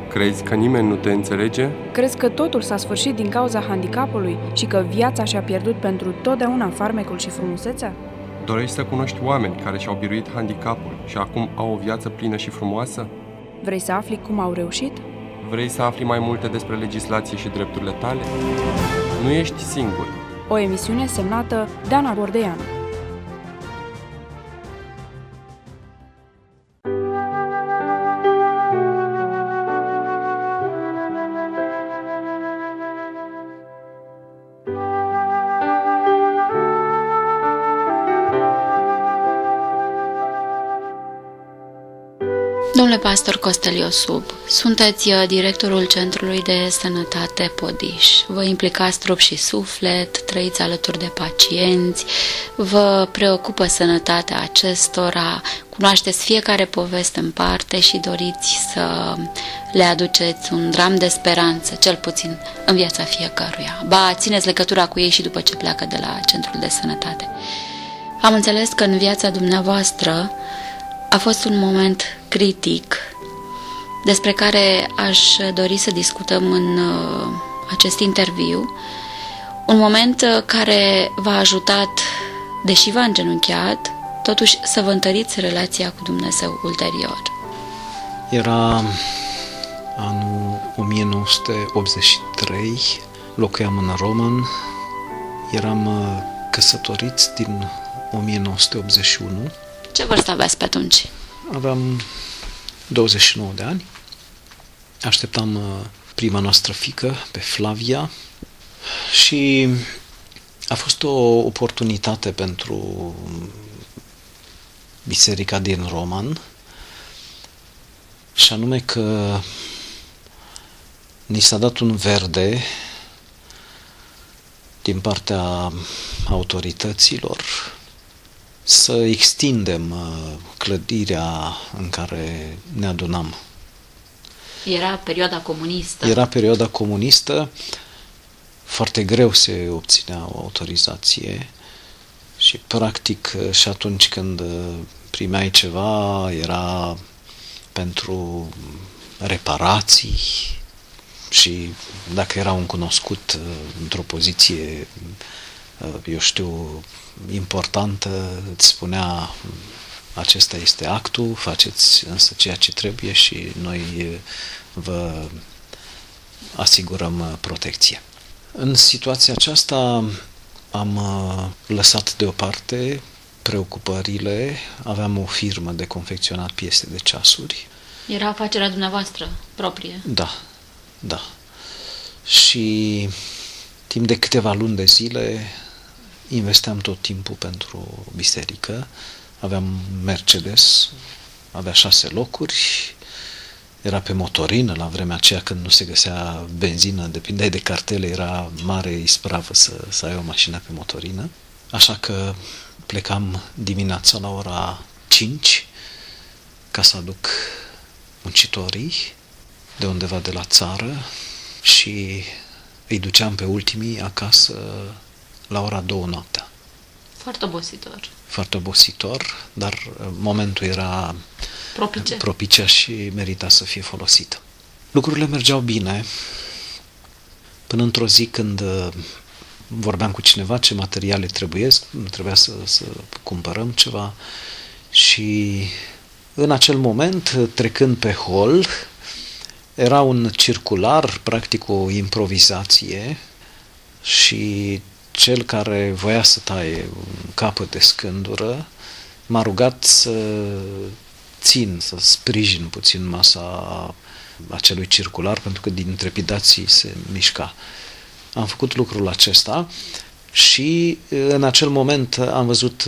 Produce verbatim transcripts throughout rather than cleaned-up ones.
Crezi că nimeni nu te înțelege? Crezi că totul s-a sfârșit din cauza handicapului și că viața și-a pierdut pentru totdeauna farmecul și frumusețea? Dorești să cunoști oameni care și-au biruit handicapul și acum au o viață plină și frumoasă? Vrei să afli cum au reușit? Vrei să afli mai multe despre legislație și drepturile tale? Nu ești singur. O emisiune semnată Dana Gordeanu. Domnule pastor Costel Iosub, sunteți directorul Centrului de Sănătate Podiș. Vă implicați trup și suflet, trăiți alături de pacienți, vă preocupă sănătatea acestora, cunoașteți fiecare poveste în parte și doriți să le aduceți un dram de speranță, cel puțin în viața fiecăruia. Ba, țineți legătura cu ei și după ce pleacă de la Centrul de Sănătate. Am înțeles că în viața dumneavoastră a fost un moment critic despre care aș dori să discutăm în uh, acest interviu. Un moment uh, care v-a ajutat, deși v-a îngenunchiat, totuși să vă întăriți relația cu Dumnezeu ulterior. Era anul o mie nouă sute optzeci și trei, locuiam în Roman, eram uh, căsătoriți din o mie nouă sute optzeci și unu. Ce vârstă aveați pe atunci? Aveam douăzeci și nouă de ani. Așteptam prima noastră fiică, pe Flavia, și a fost o oportunitate pentru biserica din Roman, și anume că ni s-a dat un verde din partea autorităților să extindem clădirea în care ne adunam. Era perioada comunistă. Era perioada comunistă, foarte greu se obținea o autorizație și practic și atunci când primeai ceva era pentru reparații și dacă era un cunoscut într-o poziție, eu știu, importantă, îți spunea: acesta este actul, faceți însă ceea ce trebuie și noi vă asigurăm protecție. În situația aceasta am lăsat deoparte preocupările, aveam o firmă de confecționat piese de ceasuri. Era afacerea dumneavoastră proprie? Da, da. Și timp de câteva luni de zile investeam tot timpul pentru biserică. Aveam Mercedes, avea șase locuri, era pe motorină la vremea aceea când nu se găsea benzină, depindeai de cartele, era mare ispravă să, să ai o mașină pe motorină. Așa că plecam dimineața la ora cinci ca să aduc muncitorii de undeva de la țară și îi duceam pe ultimii acasă la ora două noaptea. Foarte obositor. Foarte obositor, dar momentul era propice, propice și merita să fie folosită. Lucrurile mergeau bine până într-o zi când vorbeam cu cineva ce materiale trebuiesc, trebuia să, să cumpărăm ceva și în acel moment, trecând pe hol, era un circular, practic o improvizație, și cel care voia să taie un capăt de scândură m-a rugat să țin, să sprijin puțin masa acelui circular, pentru că din trepidații se mișca. Am făcut lucrul acesta și în acel moment am văzut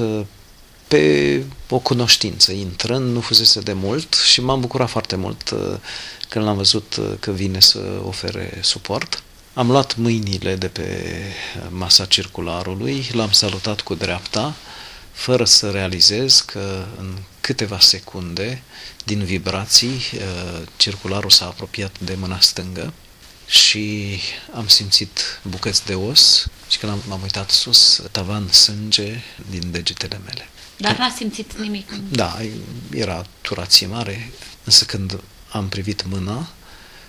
pe o cunoștință intrând, nu fusese de mult și m-am bucurat foarte mult când l-am văzut că vine să ofere suport. Am luat mâinile de pe masa circularului, l-am salutat cu dreapta, fără să realizez că în câteva secunde, din vibrații, circularul s-a apropiat de mâna stângă și am simțit bucăți de os și când am, m-am uitat sus, tavan sânge din degetele mele. Dar n-a simțit nimic? Da, era turație mare, însă când am privit mâna,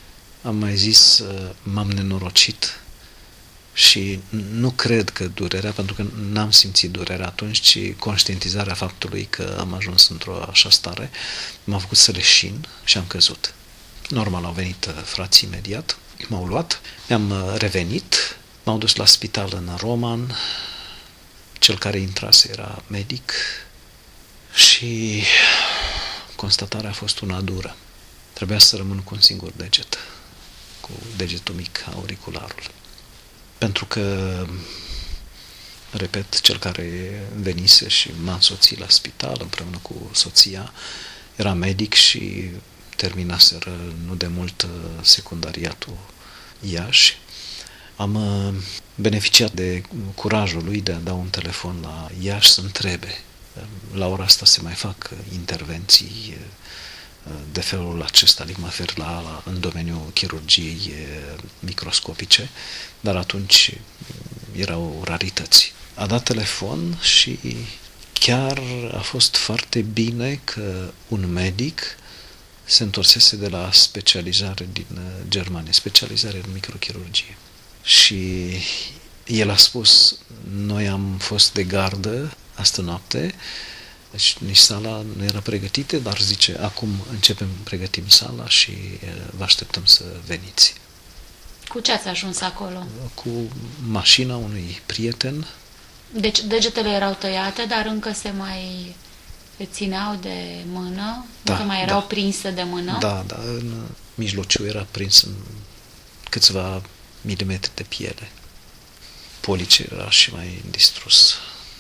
am mai zis, m-am nenorocit și nu cred că durerea, pentru că n-am simțit durerea atunci, ci conștientizarea faptului că am ajuns într-o așa stare m-a făcut să leșin și am căzut. Normal, au venit frații imediat, m-au luat, mi-am revenit, m-au dus la spital în Roman, cel care intrase era medic și constatarea a fost una dură. Trebuia să rămân cu un singur deget, cu degetul mic, auricularul. Pentru că, repet, cel care venise și m-a însoțit la spital împreună cu soția, era medic și terminaseră nu de mult secundariatul Iași. Am beneficiat de curajul lui de a da un telefon la Iași să întrebe. La ora asta se mai fac intervenții de felul acesta, adică mă refer la, la, în domeniul chirurgiei microscopice, dar atunci erau rarități. A dat telefon și chiar a fost foarte bine că un medic se întorsese de la specializare din Germania, specializare în microchirurgie. Și el a spus, noi am fost de gardă astă noapte, deci nici sala nu era pregătită, dar zice, acum începem, pregătim sala și vă așteptăm să veniți. Cu ce ați ajuns acolo? Cu mașina unui prieten. Deci degetele erau tăiate, dar încă se mai țineau de mână? Da, încă mai erau da. prinse de mână? Da, da, în mijlociu era prins în câțiva milimetri de piele. Police era și mai distrus.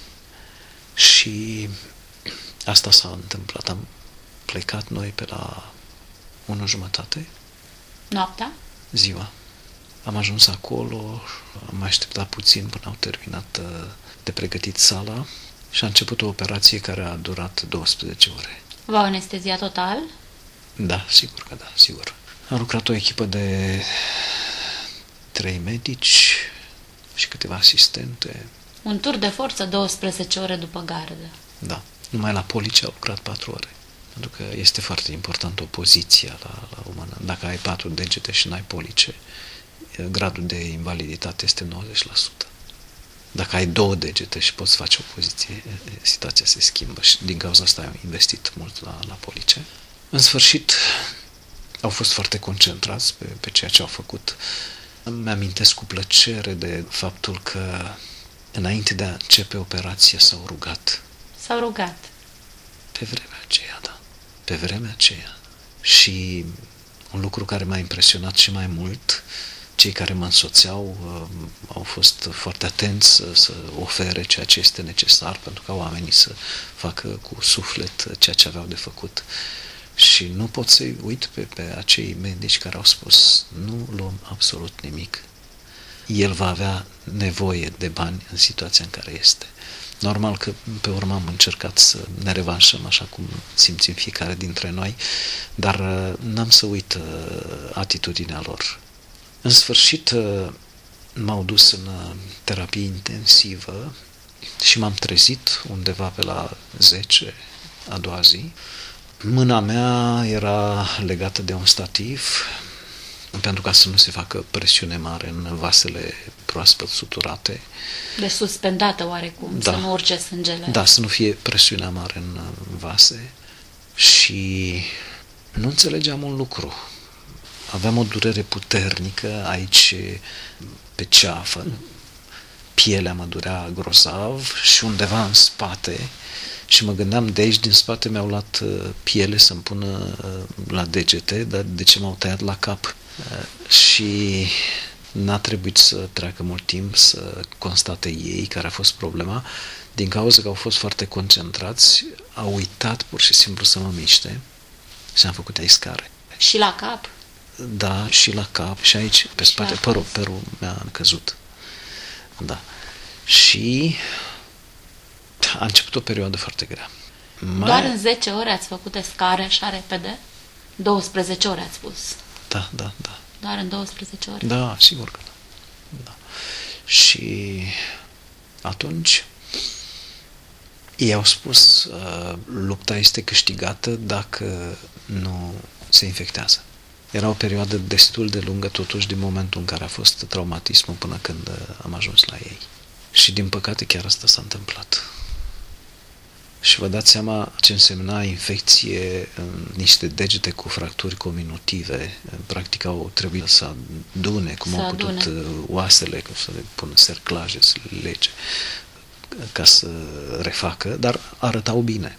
Și asta s-a întâmplat. Am plecat noi pe la unu jumătate. Noaptea? Ziua. Am ajuns acolo, am mai așteptat puțin până au terminat de pregătit sala și a început o operație care a durat douăsprezece ore. V-au anesteziat total? Da, sigur că da, sigur. A lucrat o echipă de trei medici și câteva asistente. Un tur de forță douăsprezece ore după gardă. Da. Numai la poliție au lucrat patru ore. Pentru că este foarte important opoziția la, la umană. Dacă ai patru degete și n-ai police, gradul de invaliditate este nouăzeci la sută. Dacă ai două degete și poți face opoziție, situația se schimbă și din cauza asta am investit mult la, la police. În sfârșit, au fost foarte concentrați pe, pe ceea ce au făcut. Îmi amintesc cu plăcere de faptul că înainte de a începe operația s-au rugat. S-au rugat. Pe vremea aceea, da. Pe vremea aceea. Și un lucru care m-a impresionat și mai mult, cei care mă însoțeau uh, au fost foarte atenți să, să ofere ceea ce este necesar pentru ca oamenii să facă cu suflet ceea ce aveau de făcut. Și nu pot să-i uit pe, pe acei medici care au spus, nu luăm absolut nimic. El va avea nevoie de bani în situația în care este. Normal că pe urmă am încercat să ne revanșăm așa cum simțim fiecare dintre noi, dar n-am să uit atitudinea lor. În sfârșit m-au dus în terapie intensivă și m-am trezit undeva pe la zece a doua zi. Mâna mea era legată de un stativ pentru ca să nu se facă presiune mare în vasele proaspăt suturate. De suspendată oarecum, da. Să nu urce sângele. Da, să nu fie presiunea mare în vase. Și nu înțelegeam un lucru. Aveam o durere puternică aici pe ceafă. Pielea mă durea grozav și undeva în spate. Și mă gândeam, de aici din spate mi-au luat piele să-mi pună la degete, dar de ce m-au tăiat la cap? Și n-a trebuit să treacă mult timp să constate ei care a fost problema, din cauza că au fost foarte concentrați, au uitat pur și simplu să mă miște și am făcut iscare. Și la cap? Da, și la cap și aici, pe spate, părul, părul mi-a căzut. Da. Și a început o perioadă foarte grea. Mai... Doar în zece ore ați făcut escare așa repede? douăsprezece ore ați spus. Da, da, da. Doar în douăsprezece ore? Da, sigur că da. da. Și atunci ei au spus uh, lupta este câștigată dacă nu se infectează. Era o perioadă destul de lungă, totuși, din momentul în care a fost traumatismul până când am ajuns la ei. Și, din păcate, chiar asta s-a întâmplat. Și vă dați seama ce însemna infecție în niște degete cu fracturi cominutive. Practic au trebuit să adune, cum să au putut adune. oasele, să le pună serclaje, să le lege, ca să refacă, dar arătau bine.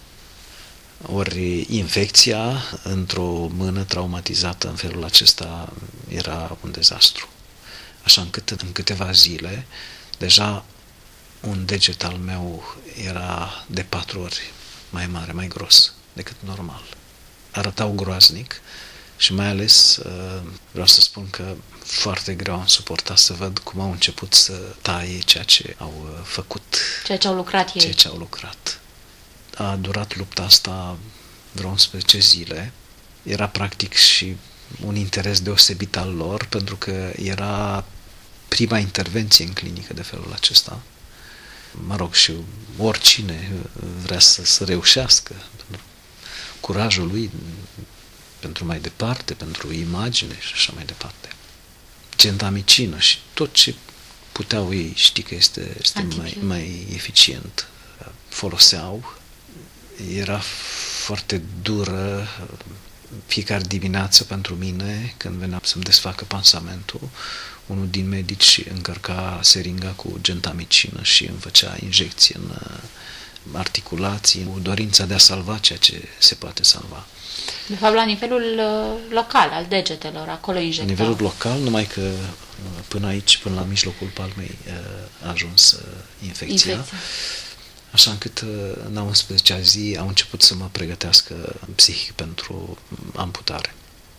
Ori infecția într-o mână traumatizată în felul acesta era un dezastru. Așa încât în câteva zile deja un deget al meu era de patru ori mai mare, mai gros decât normal. Arătau groaznic și mai ales vreau să spun că foarte greu am suportat să văd cum au început să taie ceea ce au făcut. Ceea ce au lucrat ei. Ceea ce au lucrat. A durat lupta asta vreo unsprezece zile. Era practic și un interes deosebit al lor, pentru că era prima intervenție în clinică de felul acesta. Mă rog, și oricine vrea să, să reușească, pentru curajul lui, pentru mai departe, pentru imagine și așa mai departe. Gentamicină și tot ce puteau ei ști că este, este mai, mai eficient. Foloseau. Era foarte dură fiecare dimineață pentru mine, când veneam să-mi desfacă pansamentul, unul din medici încărca seringa cu gentamicină și îmi făcea injecție în articulații, cu dorința de a salva ceea ce se poate salva. De fapt, la nivelul local, al degetelor, acolo injectau. La nivelul local, numai că până aici, până la mijlocul palmei, a ajuns infecția. infecția. Așa încât în a unsprezecea zi au început să mă pregătească psihic pentru amputare.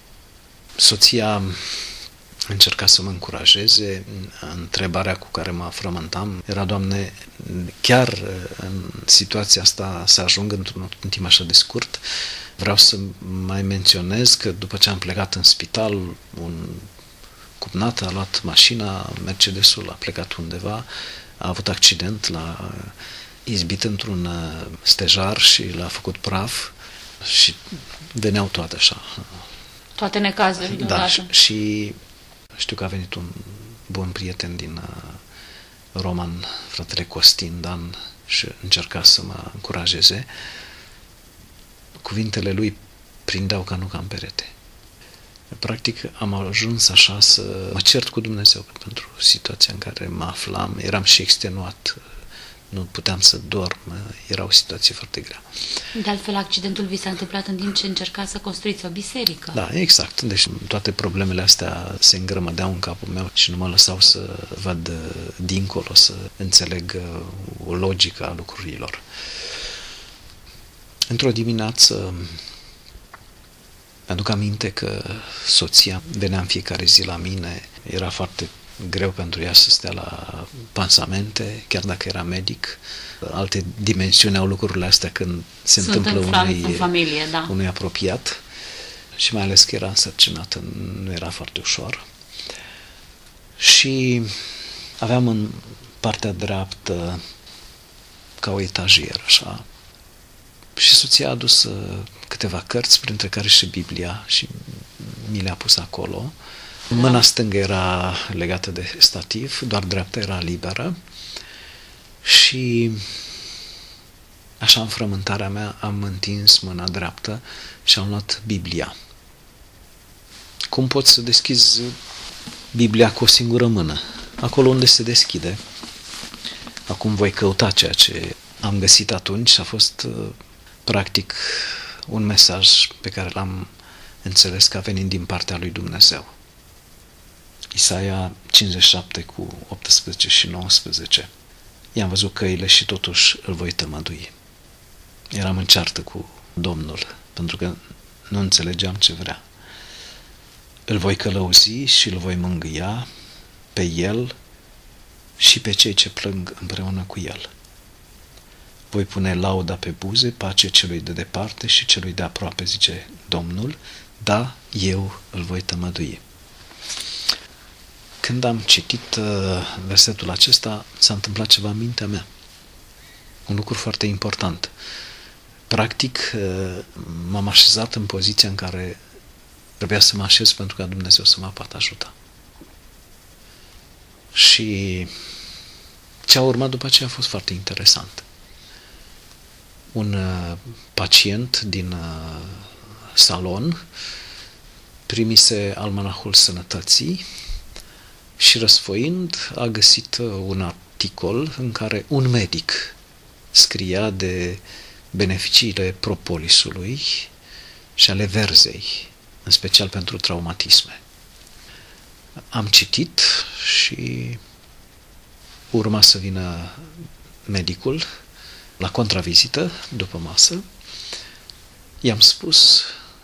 Soția încerca să mă încurajeze. Întrebarea cu care mă frământam era: Doamne, chiar în situația asta să ajung într-un timp așa de scurt? Vreau să mai menționez că după ce am plecat în spital, un cumnat a luat mașina, Mercedesul a plecat undeva, a avut accident, l-a izbit într-un stejar și l-a făcut praf și veneau toate așa. Toate necazurile da, deodată. și, și știu că a venit un bun prieten din Roman, fratele Costin Dan, și încerca să mă încurajeze. Cuvintele lui prindeau ca nuca în perete. Practic am ajuns așa să mă cert cu Dumnezeu pentru situația în care mă aflam. Eram și extenuat, nu puteam să dorm, era o situație foarte grea. De altfel, accidentul vi s-a întâmplat în timp ce încercați să construiți o biserică. Da, exact. Deci toate problemele astea se îngrămădeau în capul meu și nu mă lăsau să văd dincolo, să înțeleg o logică a lucrurilor. Într-o dimineață mi-aduc aminte că soția venea în fiecare zi la mine. Era foarte greu pentru ea să stea la pansamente, chiar dacă era medic. Alte dimensiuni au lucrurile astea când se Sunt întâmplă în unui, în familie, da. unui apropiat. Și mai ales că era însărcinată, nu era foarte ușor. Și aveam în partea dreaptă ca o etajieră, așa. Și soția a adus câteva cărți, printre care și Biblia, și mi le-a pus acolo. Mâna stângă era legată de stativ, doar dreapta era liberă. Și așa, în frământarea mea, am întins mâna dreaptă și am luat Biblia. Cum poți să deschizi Biblia cu o singură mână? Acolo unde se deschide. Acum voi căuta ceea ce am găsit atunci și a fost practic un mesaj pe care l-am înțeles ca venind din partea lui Dumnezeu. Isaia cincizeci și șapte cu optsprezece și nouăsprezece. I-am văzut căile și totuși îl voi tămădui. Eram în ceartă cu Domnul, pentru că nu înțelegeam ce vrea. Îl voi călăuzi și îl voi mângâia pe el și pe cei ce plâng împreună cu el. Voi pune lauda pe buze, pace celui de departe și celui de aproape, zice Domnul, da, eu îl voi tămădui. Când am citit uh, versetul acesta, s-a întâmplat ceva în mintea mea. Un lucru foarte important. Practic, uh, m-am așezat în poziția în care Trebuia să mă așez pentru ca Dumnezeu să mă poată ajuta. Și ce a urmat după aceea a fost foarte interesant. Un uh, pacient din uh, salon primise almanahul sănătății și răsfoind a găsit un articol în care un medic scria de beneficiile propolisului și ale verzei, în special pentru traumatisme. Am citit și urma să vină medicul la contravizită după masă. I-am spus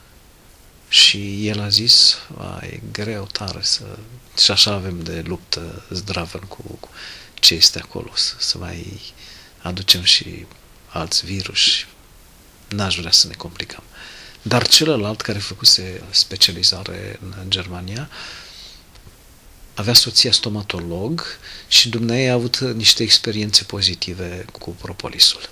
și el a zis, e greu tare să... Și așa avem de luptă zdravă cu, cu ce este acolo, să, să mai aducem și alți virus. N-aș vrea să ne complicăm. Dar celălalt, care făcuse specializare în Germania, avea soția stomatolog și dumneavoastră a avut niște experiențe pozitive cu propolisul.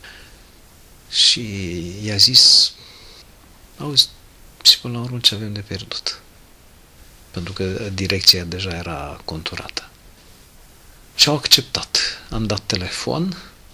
Și i-a zis, auzi, și până la urmă ce avem de pierdut? Pentru că direcția deja era conturată. Și au acceptat. Am dat telefon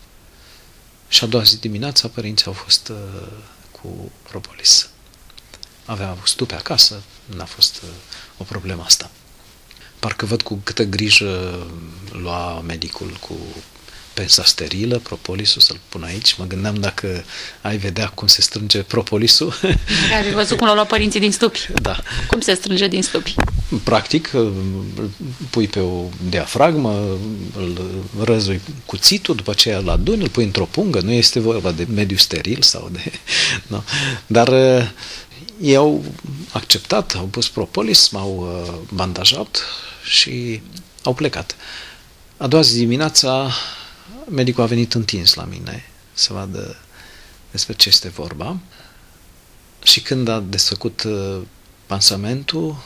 și a doua zi dimineața părinții au fost uh, cu propolis. Avea stupe acasă, n-a fost uh, o problemă asta. Parcă văd cu câtă grijă lua medicul cu pensa sterilă, propolisul, să-l pun aici. Mă gândeam dacă ai vedea cum se strânge propolisul. Ai văzut cum l-au luat părinții din stupi? Da. Cum se strânge din stupi? Practic, îl pui pe o diafragmă, îl răzui cuțitul, după aceea îl aduni, îl pui într-o pungă. Nu este vorba de mediu steril sau de... No. Dar ei au acceptat, au pus propolis, m-au bandajat și au plecat. A doua zi dimineața, medicul a venit întins la mine să vadă despre ce este vorba și când a desfăcut pansamentul,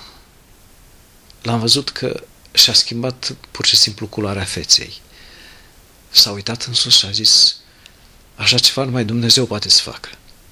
l-am văzut că și-a schimbat pur și simplu culoarea feței. S-a uitat în sus și a zis, așa ceva numai Dumnezeu poate să facă.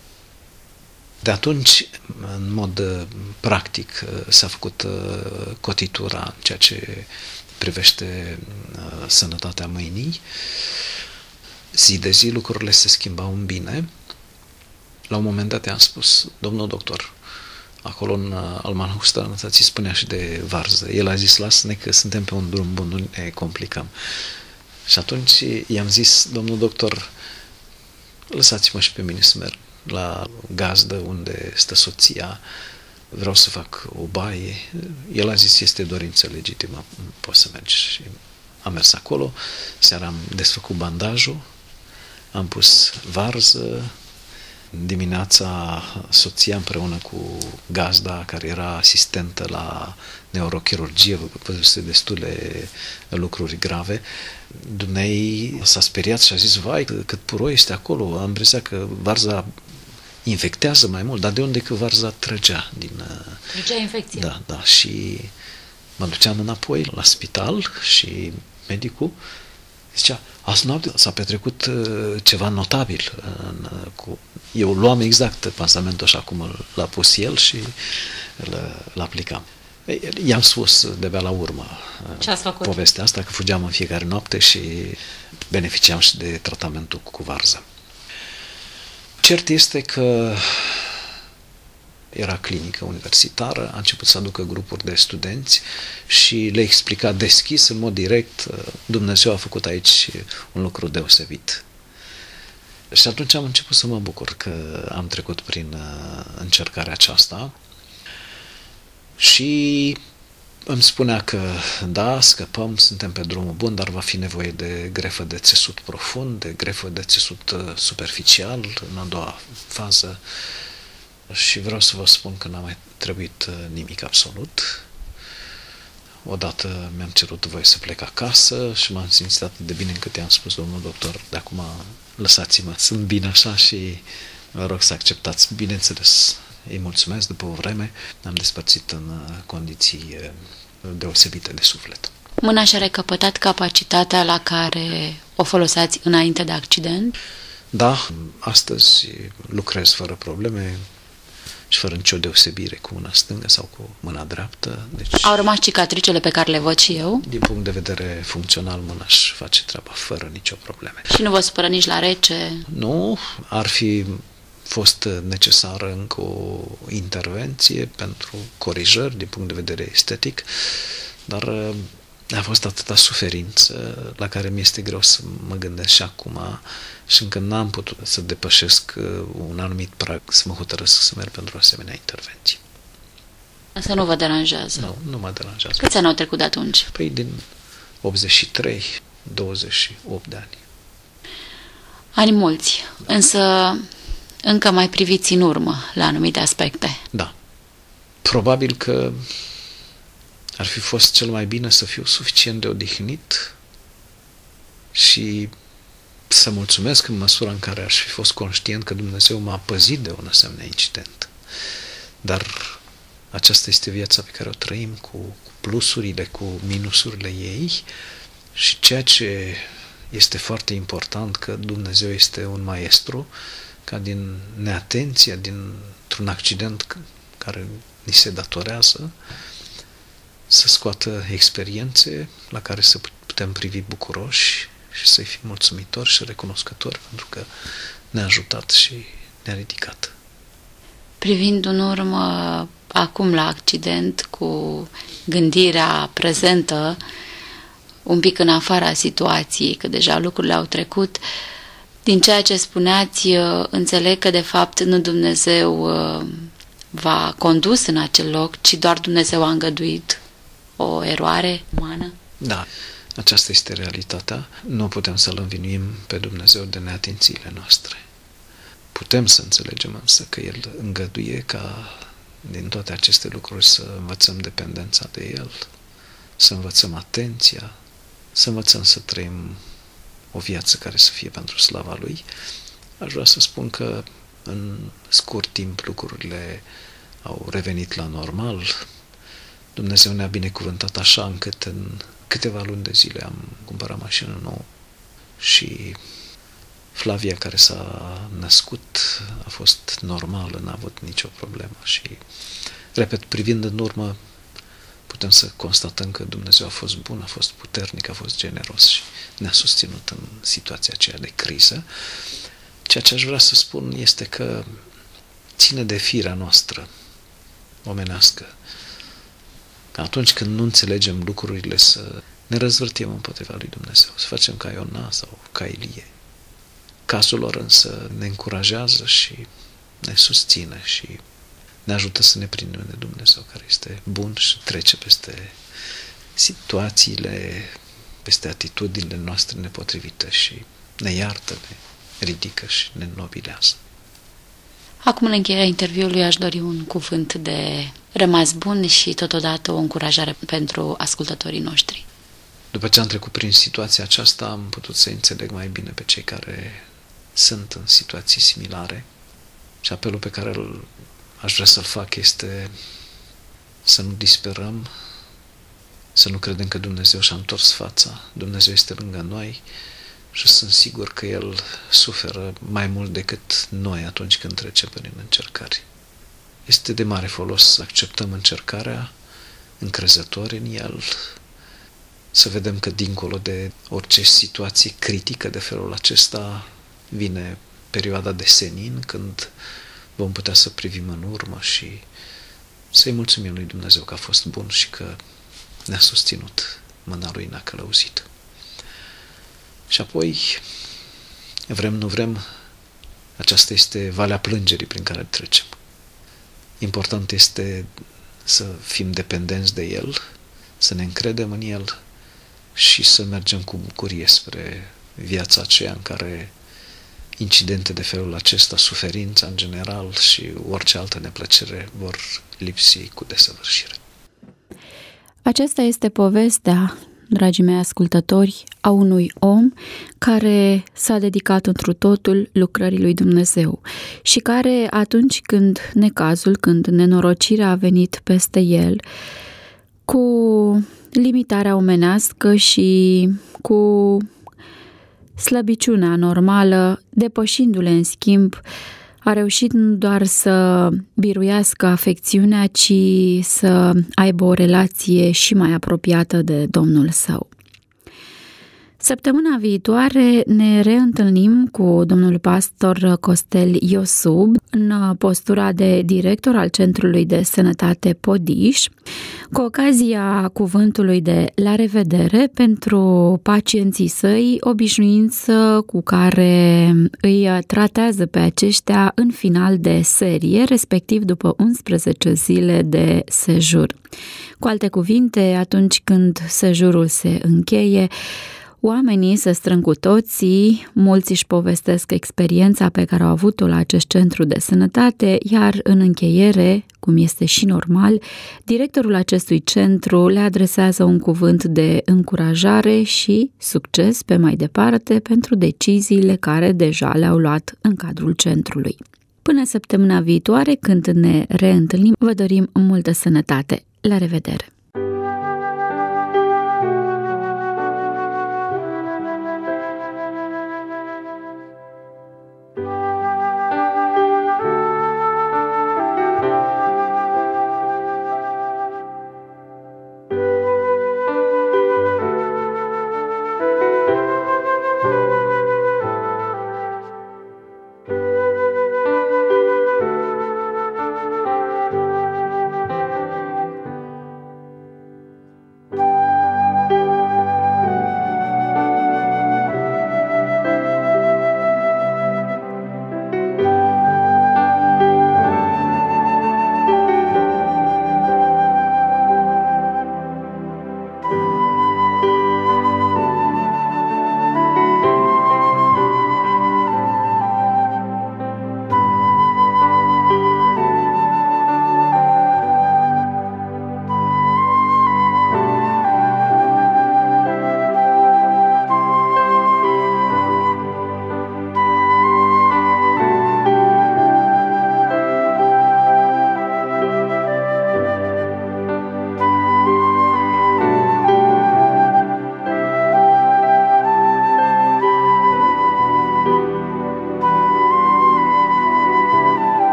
De atunci, în mod practic, s-a făcut cotitura în ceea ce privește sănătatea mâinii. Zi de zi lucrurile se schimbau în bine. La un moment dat i-am spus, domnul doctor, acolo în almanahul sănătății spunea și de varză. El a zis, lasă-ne că suntem pe un drum bun, nu ne complicăm. Și atunci i-am zis, domnul doctor, lăsați-mă și pe mine să merg la gazdă unde stă soția, vreau să fac o baie. El a zis, este dorință legitimă, poți să mergi. Și am mers acolo, seara am desfăcut bandajul, am pus varză, dimineața soția împreună cu gazda, care era asistentă la neurochirurgie, văzuse destule lucruri grave, dumnei s-a speriat și a zis, vai, cât puroi este acolo, am impresia că varza infectează mai mult, dar de unde că varza trăgea din... Trăgea infecție. Da, da, și mă duceam înapoi la spital și medicul zicea, azi noapte s-a petrecut ceva notabil. În, cu... Eu luam exact pansamentul așa cum l-a pus el și l aplicam. I-am spus de-abia la urmă povestea asta, că fugeam în fiecare noapte și beneficiam și de tratamentul cu varză. Cert este că era clinică universitară, a început să aducă grupuri de studenți și le explica deschis, în mod direct, Dumnezeu a făcut aici un lucru deosebit. Și atunci am început să mă bucur că am trecut prin încercarea aceasta și îmi spunea că da, scăpăm, suntem pe drumul bun, dar va fi nevoie de grefă de țesut profund, de grefă de țesut superficial în a doua fază. Și vreau să vă spun că n-a mai trebuit nimic absolut. Odată mi-am cerut voie să plec acasă și m-am simțit atât de bine încât i-am spus, domnul doctor, de acum lăsați-mă, sunt bine așa și vă rog să acceptați. Bineînțeles, îi mulțumesc, după o vreme am despărțit în condiții deosebite de suflet. Mâna și-a recăpătat capacitatea la care o foloseați înainte de accident? Da, astăzi lucrez fără probleme, și fără nicio deosebire cu mâna stângă sau cu mâna dreaptă. Deci, au rămas cicatricele pe care le văd și eu? Din punct de vedere funcțional, mâna își face treaba fără nicio probleme. Și nu vă supără nici la rece? Nu, ar fi fost necesară încă o intervenție pentru corijări din punct de vedere estetic, dar a fost atâta suferință la care mi este greu să mă gândesc și acum și încă n-am putut să depășesc un anumit prag, să mă hotărăsc să merg pentru o asemenea intervenție. Asta nu vă deranjează? Nu, nu mă deranjează. Câți ani au trecut de atunci? Păi din optzeci și trei, douăzeci și opt de ani. Ani mulți, însă încă mai priviți în urmă la anumite aspecte. Da. Probabil că ar fi fost cel mai bine să fiu suficient de odihnit și să mulțumesc în măsura în care aș fi fost conștient că Dumnezeu m-a păzit de un asemenea incident. Dar aceasta este viața pe care o trăim, cu plusurile, cu minusurile ei, și ceea ce este foarte important, că Dumnezeu este un maestru, ca din neatenția, dintr-un accident care ni se datorează, să scoată experiențe la care să putem privi bucuroși și să-i fim mulțumitori și recunoscători pentru că ne-a ajutat și ne-a ridicat. Privind în urmă acum la accident, cu gândirea prezentă, un pic în afara situației, că deja lucrurile au trecut, din ceea ce spuneați, înțeleg că de fapt nu Dumnezeu v-a condus în acel loc, ci doar Dumnezeu a îngăduit o eroare umană? Da, aceasta este realitatea. Nu putem să-L învinuim pe Dumnezeu de neatențiile noastre. Putem să înțelegem însă că El îngăduie ca din toate aceste lucruri să învățăm dependența de El, să învățăm atenția, să învățăm să trăim o viață care să fie pentru slava Lui. Aș vrea să spun că în scurt timp lucrurile au revenit la normal. Dumnezeu ne-a binecuvântat așa încât în câteva luni de zile am cumpărat mașină nouă și Flavia, care s-a născut, a fost normală, n-a avut nicio problemă și, repet, privind în urmă, putem să constatăm că Dumnezeu a fost bun, a fost puternic, a fost generos și ne-a susținut în situația aceea de criză. Ceea ce aș vrea să spun este că ține de firea noastră omenească, că atunci când nu înțelegem lucrurile să ne răzvârtim împotriva lui Dumnezeu, să facem ca Iona sau ca Ilie. Cazul lor însă ne încurajează și ne susține și ne ajută să ne prindem de Dumnezeu, care este bun și trece peste situațiile, peste atitudinile noastre nepotrivite și ne iartă, ne ridică și ne înnobilează. Acum, în încheierea interviului, aș dori un cuvânt de rămas bun și totodată o încurajare pentru ascultătorii noștri. După ce am trecut prin situația aceasta, am putut să înțeleg mai bine pe cei care sunt în situații similare și apelul pe care îl, aș vrea să-l fac este să nu disperăm, să nu credem că Dumnezeu și-a întors fața. Dumnezeu este lângă noi și sunt sigur că El suferă mai mult decât noi atunci când trecem prin încercări. Este de mare folos să acceptăm încercarea, încrezători în El, să vedem că dincolo de orice situație critică de felul acesta vine perioada de senin, când vom putea să privim în urmă și să-i mulțumim lui Dumnezeu că a fost bun și că ne-a susținut, mâna Lui ne-a călăuzit. Și apoi, vrem, nu vrem, aceasta este valea plângerii prin care trecem. Important este să fim dependenți de El, să ne încredem în El și să mergem cu bucurie spre viața aceea în care incidente de felul acesta, suferința în general și orice altă neplăcere vor lipsi cu desăvârșire. Aceasta este povestea, dragii mei ascultători, a unui om care s-a dedicat întru totul lucrării lui Dumnezeu și care, atunci când necazul, când nenorocirea a venit peste el, cu limitarea omenească și cu slăbiciunea normală, depășindu-le în schimb a reușit nu doar să biruiască afecțiunea, ci să aibă o relație și mai apropiată de Domnul său. Săptămâna viitoare ne reîntâlnim cu domnul pastor Costel Iosub în postura de director al Centrului de Sănătate Podiș, cu ocazia cuvântului de la revedere pentru pacienții săi, obișnuință cu care îi tratează pe aceștia în final de serie, respectiv după unsprezece zile de sejur. Cu alte cuvinte, atunci când sejurul se încheie, oamenii se strâng cu toții, mulți își povestesc experiența pe care au avut-o la acest centru de sănătate, iar în încheiere, cum este și normal, directorul acestui centru le adresează un cuvânt de încurajare și succes pe mai departe pentru deciziile care deja le-au luat în cadrul centrului. Până săptămâna viitoare, când ne reîntâlnim, vă dorim multă sănătate. La revedere!